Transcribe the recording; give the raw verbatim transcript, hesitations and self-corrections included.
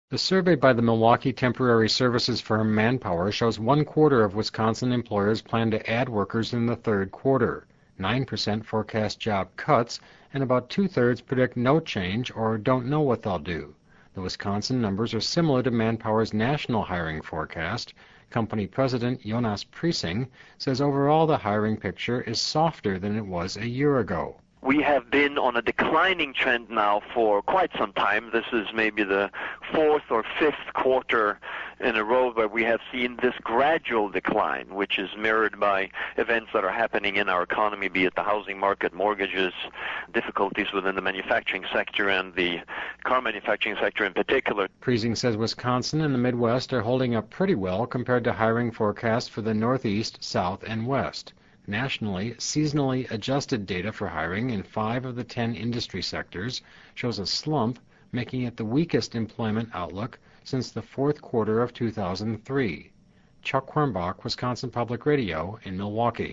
The survey by the Milwaukee temporary services firm Manpower shows one quarter of Wisconsin employers plan to add workers in the third quarter. nine percent forecast job cuts, and about two-thirds predict no change or don't know what they'll do. The Wisconsin numbers are similar to Manpower's national hiring forecast. Company president Jonas Priesing says overall the hiring picture is softer than it was a year ago. We have been on a declining trend now for quite some time. This is maybe the fourth or fifth quarter in a row where we have seen this gradual decline, which is mirrored by events that are happening in our economy, be it the housing market, mortgages, difficulties within the manufacturing sector and the car manufacturing sector in particular. Priesing says Wisconsin and the Midwest are holding up pretty well compared to hiring forecasts for the Northeast, South, and West. Nationally, seasonally adjusted data for hiring in five of the ten industry sectors shows a slump, making it the weakest employment outlook since the fourth quarter of two thousand three. Chuck Quirmbach, Wisconsin Public Radio in Milwaukee.